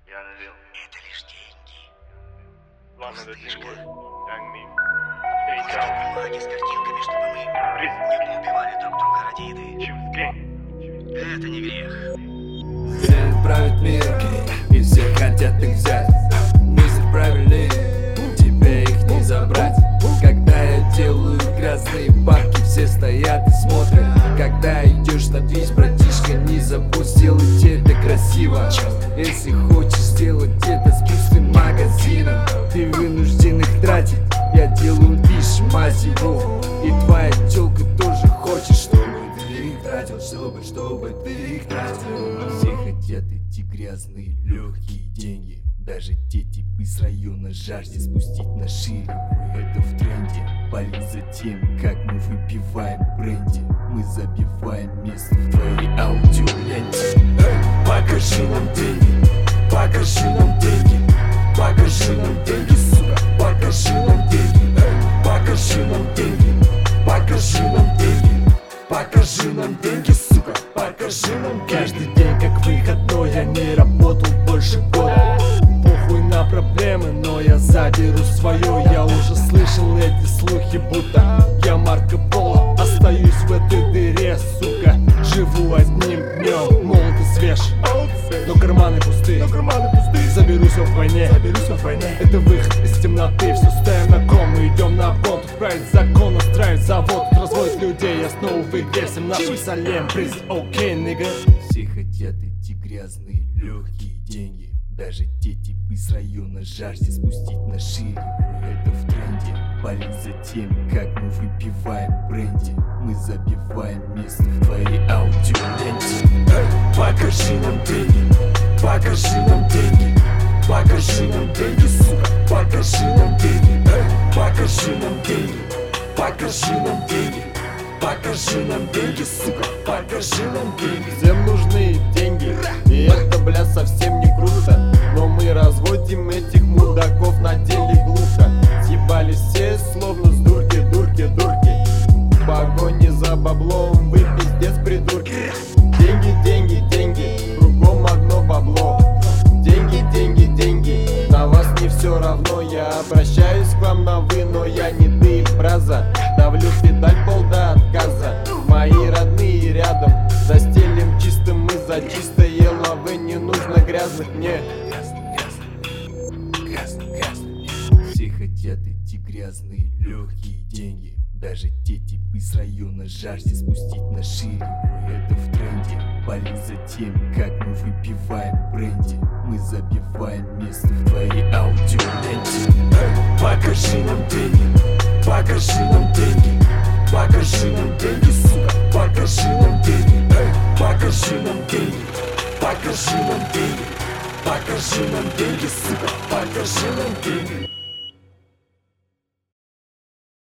Я налил. Это лишь деньги. Пустышка. Кусок бумаги с картинками, чтобы мы не поубивали друг друга ради еды. Это не грех. Все правят мир, и все хотят их взять. Мысль правильнее, тебе их не забрать. Когда я делаю грязные бабки, все стоят и смотрят. Когда идешь на твич, братишка, не забудь сделать это красиво. Если хочешь сделать это с пустым магазином, ты вынужден их тратить. Я делаю лишь массиву, и твоя тёлка тоже хочет, чтобы ты их тратил, чтобы ты их тратил. Все хотят эти грязные легкие деньги. Даже те типы с района жаждет спустить на шире. Это в тренде. Пали за тем, как мы выпиваем бренди. Мы забиваем место в твоей аудиоленте. Покажи нам деньги, покажи нам деньги, покажи нам деньги, сука, покажи нам деньги, покажи нам деньги, покажи нам деньги, покажи нам деньги, сука, покажи нам деньги. Каждый день как выходной, я не работал больше года. Похуй на проблемы, но я заберу свое. Я уже слышал эти слухи, будто я Марко Поло. Остаюсь в этой дыре, сука, живу одним днем. Молод и свеж, но карманы пустые. Заберусь в войне, это выход из темноты. Все ставим на кон, мы идем на обгон. Тут править закон, настраивать завод, тут разводит людей. Я снова в игре, всем нашим салем. Приз, окей, нига. Все хотят эти грязные легкие деньги. Даже те типы с района жаждет спустить на шире. Это в тренде. Пали за тем, как мы выпиваем бренди. Мы забиваем место в твоей аудиоленте. Покажи нам деньги, покажи нам деньги, покажи нам деньги, сука, покажи нам деньги, покажи нам деньги, покажи нам деньги, покажи нам деньги, сука, покажи нам деньги. Всем нужны деньги, и это, бля, совсем не круто. Но мы разводим этих мудаков на деле глухо. Съебались все, словно с дурки. В погоне за баблом, вы пиздец придурки. Деньги, кругом одно бабло. Деньги, на вас не все равно. Я обращаюсь к вам на вы, но я не ты, браза. Давлю педаль пол до отказа. Мои родные рядом, застелим чистым мы за чистое лавы. Не нужно грязных мне. Все хотят эти грязные легкие деньги. Даже те типы с района жаждет спустить на шире. Это в тренде. Пали за тем, как мы выпиваем бренди. Мы забиваем место в твоей аудиоленте. Покажи нам деньги, покажи нам деньги, покажи нам деньги, сука, покажи нам деньги, покажи нам деньги, покажи нам деньги, покажи нам деньги, сука, покажи нам деньги.